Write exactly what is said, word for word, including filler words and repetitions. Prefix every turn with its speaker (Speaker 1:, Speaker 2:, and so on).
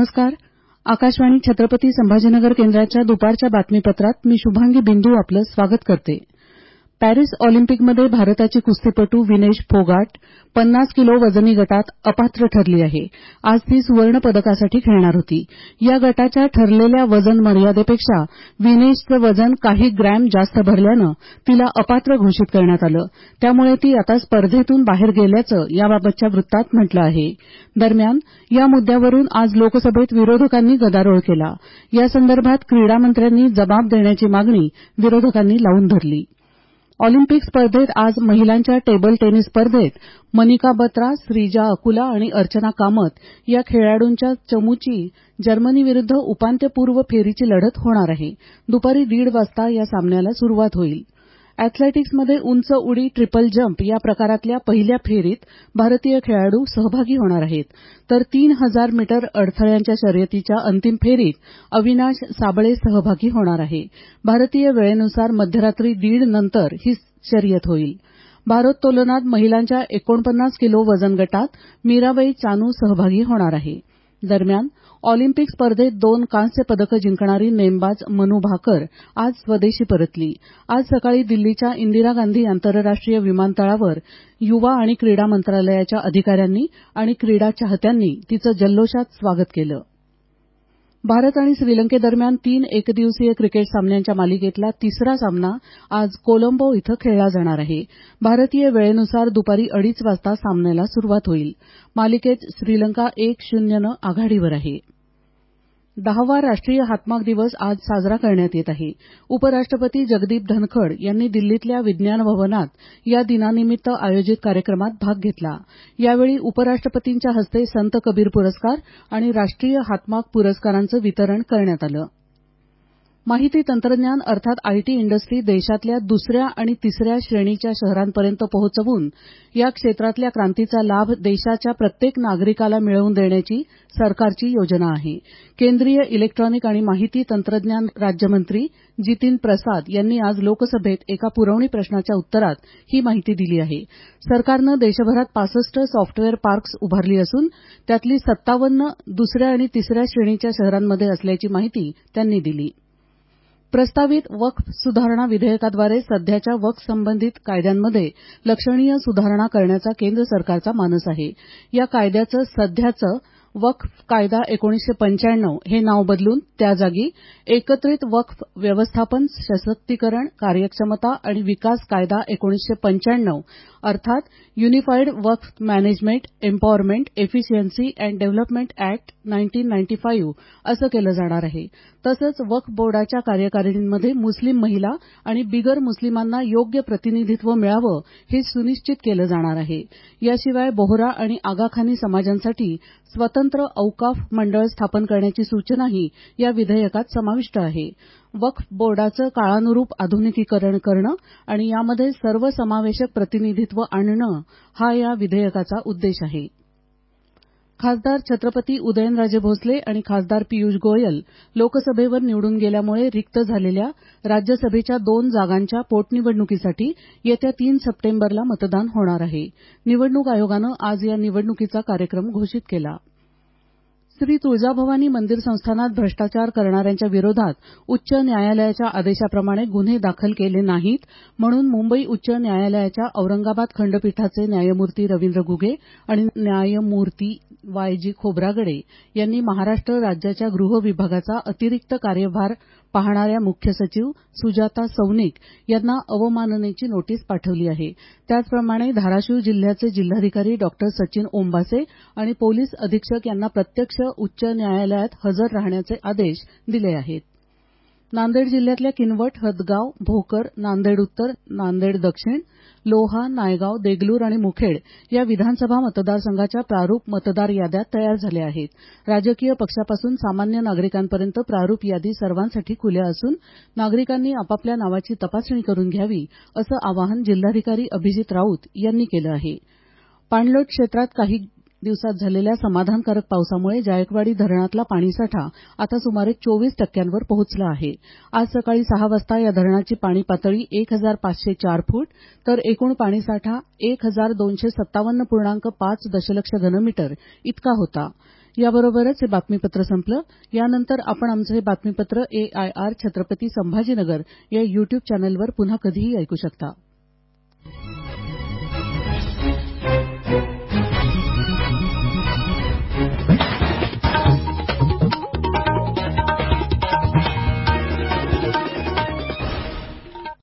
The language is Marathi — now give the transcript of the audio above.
Speaker 1: नमस्कार. आकाशवाणी छत्रपती संभाजीनगर केंद्राच्या दुपारच्या बातमीपत्रात मी शुभांगी बिंदू आपलं स्वागत करते. पॅरिस ऑलिम्पिकमध्ये भारताची कुस्तीपटू विनेश फोगाट पन्नास किलो वजनी गटात अपात्र ठरली आहे. आज ती सुवर्ण पदकासाठी खेळणार होती. या गटाच्या ठरलेल्या वजन मर्यादेपेक्षा विनेशचं वजन काही ग्रॅम जास्त भरल्यानं तिला अपात्र घोषित करण्यात आलं. त्यामुळे ती आता स्पर्धेतून बाहेर गेल्याचं याबाबतच्या वृत्तात म्हटलं आहे. दरम्यान या मुद्द्यावरून आज लोकसभेत विरोधकांनी गदारोळ केला. यासंदर्भात क्रीडामंत्र्यांनी जबाब देण्याची मागणी विरोधकांनी लावून धरली. ऑलिम्पिक स्पर्धेत आज महिलांच्या टेबल टेनिस स्पर्धेत मनिका बत्रा, श्रीजा अकुला आणि अर्चना कामत या खेळाडूंच्या चमूची जर्मनीविरुद्ध उपांत्यपूर्व फेरीची लढत होणार आहे. दुपारी दीड वाजता या सामन्याला सुरुवात होईल. अॅथलेटिक्समध्ये उंच उडी ट्रिपल जम्प या प्रकारातल्या पहिल्या फेरीत भारतीय खेळाडू सहभागी होणार आहेत. तर तीन हजार मीटर अडथळ्यांच्या शर्यतीच्या अंतिम फेरीत अविनाश साबळे सहभागी होणार आहे. भारतीय वेळेनुसार मध्यरात्री दीड नंतर ही शर्यत होईल. भारोत्तोलनात महिलांच्या एकोणपन्नास किलो वजन गटात मीराबाई चानू सहभागी होणार आहे. दरम्यान ऑलिम्पिक स्पर्धेत दोन कांस्य पदकं जिंकणारी नेमबाज मनू भाकर आज स्वदेशी परतली. आज सकाळी दिल्लीच्या इंदिरा गांधी आंतरराष्ट्रीय विमानतळावर युवा आणि क्रीडा मंत्रालयाच्या अधिकाऱ्यांनी आणि क्रीडा चाहत्यांनी तिचं जल्लोषात स्वागत केलं. भारत आणि श्रीलंकेदरम्यान तीन एकदिवसीय क्रिकेट सामन्यांच्या मालिकेतला तिसरा सामना आज कोलंबो इथं खेळला जाणार आहे. भारतीय वेळेनुसार दुपारी अडीच वाजता सामन्याला सुरुवात होईल. मालिकेत श्रीलंका एक शून्यनं आघाडीवर आहे. दहावा राष्ट्रीय हातमाग दिवस आज साजरा करण्यात येत आहे. उपराष्ट्रपती जगदीप धनखड यांनी दिल्लीतल्या विज्ञान भवनात या दिनानिमित्त आयोजित कार्यक्रमात भाग घेतला. यावेळी उपराष्ट्रपतींच्या हस्ते संत कबीर पुरस्कार आणि राष्ट्रीय हातमाग पुरस्कारांचं वितरण करण्यात आलं. माहिती तंत्रज्ञान अर्थात आयटी इंडस्ट्री देशातल्या दुसऱ्या आणि तिसऱ्या श्रेणीच्या शहरांपर्यंत पोहोचवून या क्षेत्रातल्या क्रांतीचा लाभ देशाच्या प्रत्येक नागरिकाला मिळवून देण्याची सरकारची योजना आहे. केंद्रीय इलेक्ट्रॉनिक आणि माहिती तंत्रज्ञान राज्यमंत्री जितीन प्रसाद यांनी आज लोकसभेत एका पुरवणी प्रश्नाच्या उत्तरात ही माहिती दिली आहे. सरकारनं देशभरात पासष्ट सॉफ्टवेअर पार्क्स उभारली असून त्यातली सत्तावन्न दुसऱ्या आणि तिसऱ्या श्रेणीच्या शहरांमध्ये असल्याची माहिती त्यांनी दिली. प्रस्तावित वक्फ सुधारणा विधेयकाद्वारे सध्याच्या वक्फ संबंधित कायद्यांमध्ये लक्षणीय सुधारणा करण्याचा केंद्र सरकारचा मानस आहे. या कायद्याचं सध्याचं वक्फ कायदा एकोणीसशे पंच्याण्णव हे नाव बदलून त्याजागी एकत्रित वक्फ व्यवस्थापन, सशक्तीकरण, कार्यक्षमता आणि विकास कायदा एकोणीसशे पंच्याण्णव अर्थात Unified Waqf Management, Empowerment, Efficiency and Development Act nineteen ninety five असं केलं जाणार आहे. तसंच वक्फ बोर्डाच्या कार्यकारिणीमध्ये मुस्लिम महिला आणि बिगर मुस्लिमांना योग्य प्रतिनिधित्व मिळावं हे सुनिश्चित केलं जाणार आहे. याशिवाय बोहरा आणि आगाखानी समाजांसाठी स्वतंत्र औकाफ मंडळ स्थापन करण्याची सूचनाही या विधेयकात समाविष्ट आहे. वक्फ बोर्डाचं काळानुरूप आधुनिकीकरण करणं आणि यामध्ये सर्वसमावेशक प्रतिनिधित्व आणणं हा या विधेयकाचा उद्देश आहे. खासदार छत्रपती उदयनराजे भोसले आणि खासदार पियुष गोयल लोकसभेवर निवडून गेल्यामुळे रिक्त झालेल्या राज्यसभेच्या दोन जागांच्या पोटनिवडणुकीसाठी येत्या तीन सप्टेंबरला मतदान होणार आहे. निवडणूक आयोगानं आज या निवडणुकीचा कार्यक्रम घोषित केला. श्री तुळजाभवानी मंदिर संस्थानात भ्रष्टाचार करणाऱ्यांच्या विरोधात उच्च न्यायालयाच्या आदेशाप्रमाणे गुन्हे दाखल केले नाहीत म्हणून मुंबई उच्च न्यायालयाच्या औरंगाबाद खंडपीठाचे न्यायमूर्ती रवींद्र घुगे आणि न्यायमूर्ती वाय जी खोब्रागडे यांनी महाराष्ट्र राज्याच्या गृह विभागाचा अतिरिक्त कार्यभार पाहणाऱ्या मुख्य सचिव सुजाता सौनिक यांना अवमाननेची नोटीस पाठवली आहे. त्याचप्रमाणे धाराशिव जिल्ह्याचे जिल्हाधिकारी डॉक्टर सचिन ओंबासे आणि पोलीस अधीक्षक यांना प्रत्यक्ष उच्च न्यायालयात हजर राहण्याचे आदेश दिले आहेत. नांदेड जिल्ह्यातल्या किनवट, हदगाव, भोकर, नांदेड उत्तर, नांदेड दक्षिण, लोहा, नायगाव, देगलूर आणि मुखेड या विधानसभा मतदारसंघाच्या प्रारूप मतदार याद्या तयार झाल्या आहेत. राजकीय पक्षापासून सामान्य नागरिकांपर्यंत प्रारूप यादी सर्वांसाठी खुल्या असून नागरिकांनी आपापल्या नावाची तपासणी करून घ्यावी असं आवाहन जिल्हाधिकारी अभिजित राऊत यांनी केलं आहे. पाणलोट क्षेत्रात काही दिवसात झालेल्या समाधानकारक पावसामुळे जायकवाडी धरणातला पाणीसाठा आता सुमारे चोवीस टक्क्यांवर पोहोचला आहे. आज सकाळी सहा वाजता या धरणाची पाणी पातळी एक हजार पाचशे चार फूट तर एकूण पाणीसाठा एक हजार दोनशे सत्तावन्न पूर्णांक पाच दशलक्ष घनमीटर इतका होता. याबरोबरच हे बातमीपत्र संपलं. यानंतर आपण आमचं हे बातमीपत्र एआयआर छत्रपती संभाजीनगर या युट्यूब चॅनलवर पुन्हा कधीही ऐकू शकता.